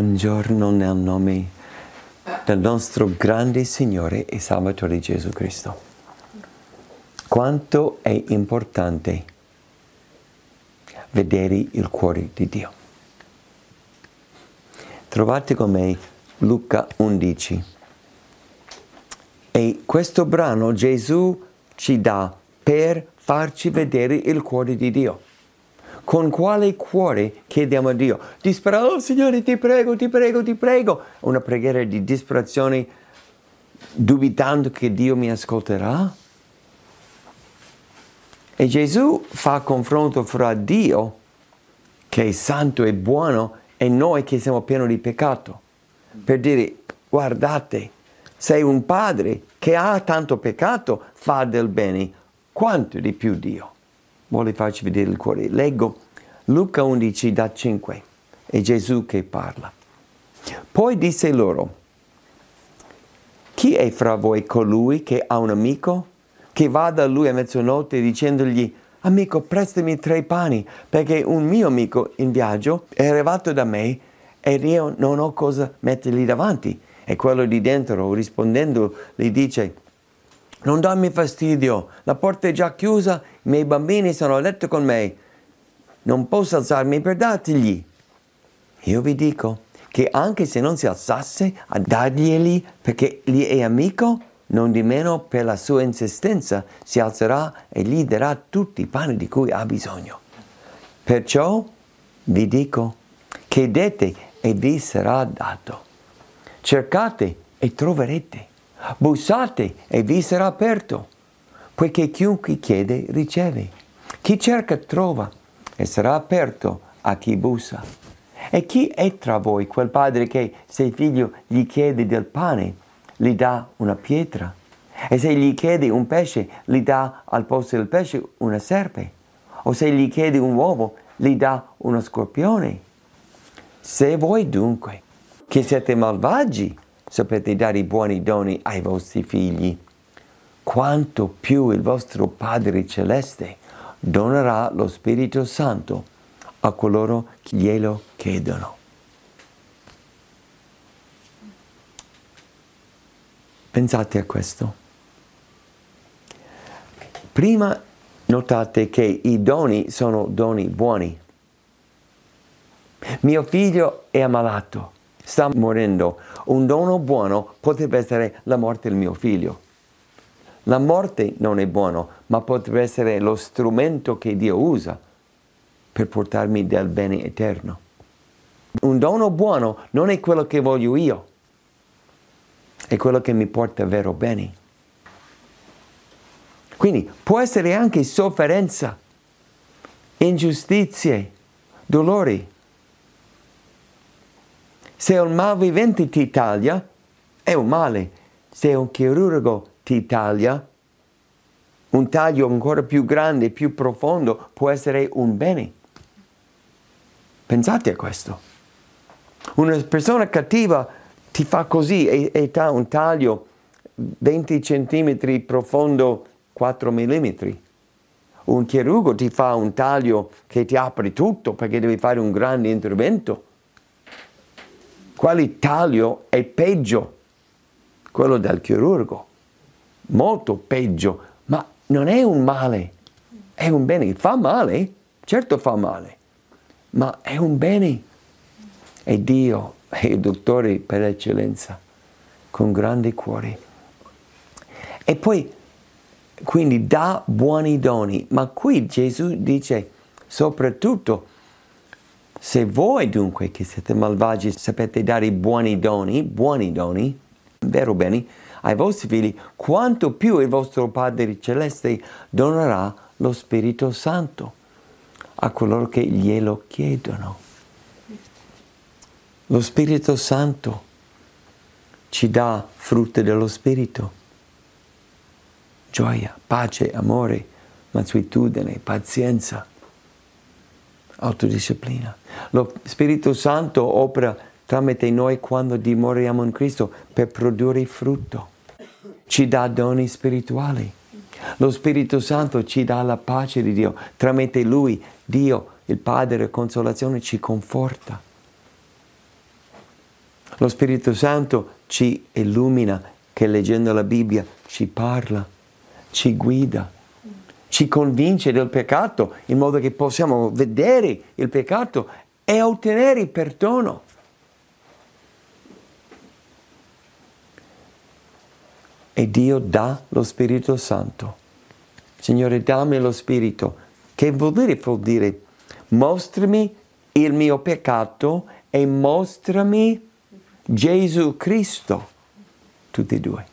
Buongiorno nel nome del nostro grande Signore e Salvatore Gesù Cristo. Quanto è importante vedere il cuore di Dio. Trovate con me Luca 11. E questo brano Gesù ci dà per farci vedere il cuore di Dio. Con quale cuore chiediamo a Dio? Disperare, oh Signore, ti prego, ti prego, ti prego. Una preghiera di disperazione, dubitando che Dio mi ascolterà? E Gesù fa confronto fra Dio, che è santo e buono, e noi che siamo pieni di peccato. Per dire, guardate, se un padre che ha tanto peccato fa del bene, quanto di più Dio vuole farci vedere il cuore. Leggo Luca 11 da 5, è Gesù che parla. Poi disse loro: chi è fra voi colui che ha un amico che va da lui a mezzanotte dicendogli: amico, prestami 3 pani, perché un mio amico in viaggio è arrivato da me e io non ho cosa mettergli davanti? E quello di dentro, rispondendo, gli dice: non darmi fastidio, la porta è già chiusa, i miei bambini sono a letto con me, non posso alzarmi per dartigli. Io vi dico che anche se non si alzasse a darglieli perché gli è amico, non di meno per la sua insistenza si alzerà e gli darà tutti i pani di cui ha bisogno. Perciò vi dico, chiedete e vi sarà dato, cercate e troverete, bussate e vi sarà aperto, poiché chiunque chiede riceve, chi cerca trova e sarà aperto a chi bussa. E chi è tra voi quel padre che, se il figlio gli chiede del pane, gli dà una pietra? E se gli chiede un pesce, gli dà al posto del pesce una serpe? O se gli chiede un uovo, gli dà uno scorpione? Se voi dunque, che siete malvagi, sapete dare i buoni doni ai vostri figli, quanto più il vostro Padre Celeste donerà lo Spirito Santo a coloro che glielo chiedono. Pensate a questo. Prima notate che i doni sono doni buoni. Mio figlio è ammalato, sta morendo. Un dono buono potrebbe essere la morte del mio figlio. La morte non è buono, ma potrebbe essere lo strumento che Dio usa per portarmi del bene eterno. Un dono buono non è quello che voglio io, è quello che mi porta vero bene. Quindi può essere anche sofferenza, ingiustizie, dolori. Se un malvivente ti taglia, è un male. Se un chirurgo ti taglia, un taglio ancora più grande, più profondo, può essere un bene. Pensate a questo. Una persona cattiva ti fa così e ha un taglio 20 centimetri profondo, 4 millimetri. Un chirurgo ti fa un taglio che ti apre tutto perché devi fare un grande intervento. Quale taglio è peggio? Quello del chirurgo. Molto peggio, ma non è un male, è un bene. Fa male? Certo fa male, ma è un bene. E Dio è il dottore per eccellenza, con grande cuore. E poi, quindi dà buoni doni, ma qui Gesù dice soprattutto: se voi dunque che siete malvagi sapete dare buoni doni, vero bene, ai vostri figli, quanto più il vostro Padre Celeste donerà lo Spirito Santo a coloro che glielo chiedono. Lo Spirito Santo ci dà frutti dello Spirito: gioia, pace, amore, mansuetudine, pazienza, autodisciplina. Lo Spirito Santo opera tramite noi quando dimoriamo in Cristo per produrre frutto. Ci dà doni spirituali. Lo Spirito Santo ci dà la pace di Dio. Tramite Lui, Dio, il Padre, consolazione, ci conforta. Lo Spirito Santo ci illumina, che leggendo la Bibbia ci parla, ci guida, ci convince del peccato in modo che possiamo vedere il peccato e ottenere il perdono. E Dio dà lo Spirito Santo. Signore, dammi lo Spirito. Che vuol dire? Vuol dire mostrami il mio peccato e mostrami Gesù Cristo. Tutti e due.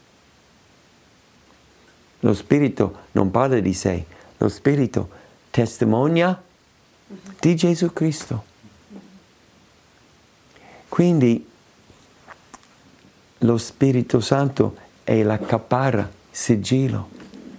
Lo Spirito non parla di sé, lo Spirito testimonia di Gesù Cristo. Quindi lo Spirito Santo è la caparra, sigillo.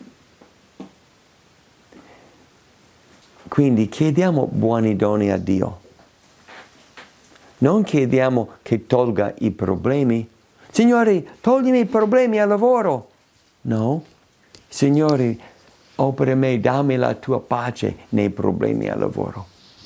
Quindi chiediamo buoni doni a Dio. Non chiediamo che tolga i problemi. Signore, toglimi i problemi al lavoro. No. Signore, opera me, dammi la tua pace nei problemi al lavoro.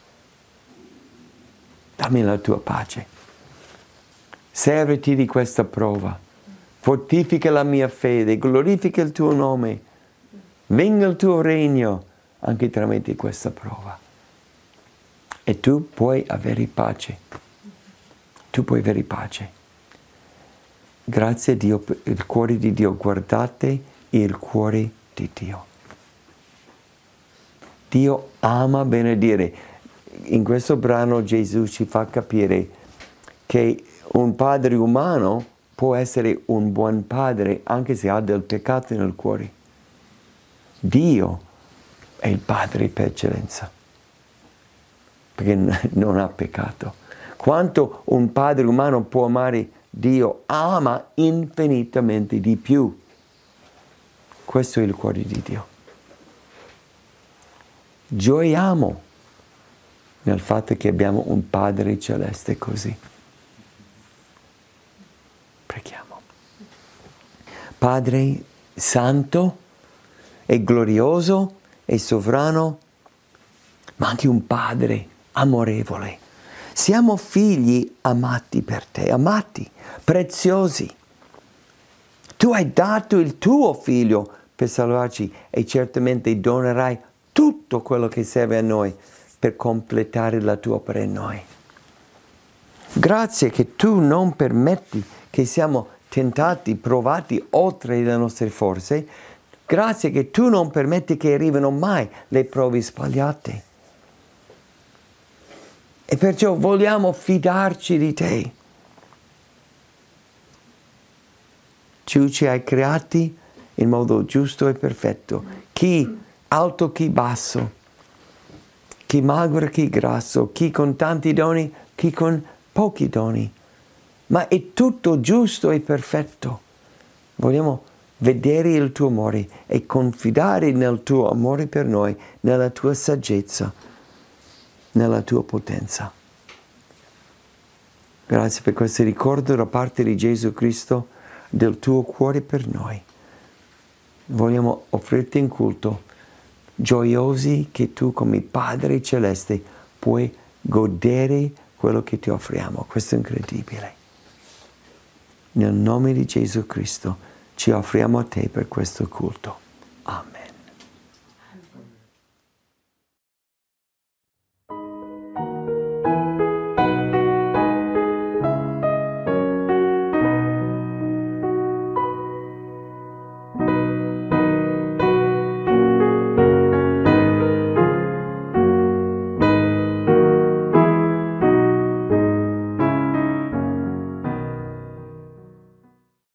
Dammi la tua pace. Serviti di questa prova. Fortifica la mia fede, glorifica il tuo nome. Venga il tuo regno anche tramite questa prova. E tu puoi avere pace. Tu puoi avere pace. Grazie a Dio per il cuore di Dio. Guardate il cuore di Dio. Dio ama benedire. In questo brano Gesù ci fa capire che un padre umano può essere un buon padre anche se ha del peccato nel cuore. Dio è il padre per eccellenza, perché non ha peccato. Quanto un padre umano può amare Dio, ama infinitamente di più. Questo è il cuore di Dio. Gioiamo nel fatto che abbiamo un Padre celeste così. Preghiamo. Padre santo e glorioso e sovrano, ma anche un Padre amorevole. Siamo figli amati per te, amati, preziosi. Tu hai dato il tuo figlio per salvarci e certamente donerai tutto quello che serve a noi per completare la tua opera in noi. Grazie che tu non permetti che siamo tentati, provati oltre le nostre forze. Grazie che tu non permetti che arrivino mai le prove sbagliate. E perciò vogliamo fidarci di te. Tu ci hai creati in modo giusto e perfetto. Chi alto, chi basso. Chi magro, chi grasso. Chi con tanti doni, chi con pochi doni. Ma è tutto giusto e perfetto. Vogliamo vedere il tuo amore e confidare nel tuo amore per noi, nella tua saggezza, nella tua potenza. Grazie per questo ricordo da parte di Gesù Cristo del tuo cuore per noi. Vogliamo offrirti in culto, gioiosi che tu come Padre Celeste puoi godere quello che ti offriamo. Questo è incredibile. Nel nome di Gesù Cristo ci offriamo a te per questo culto. Amen.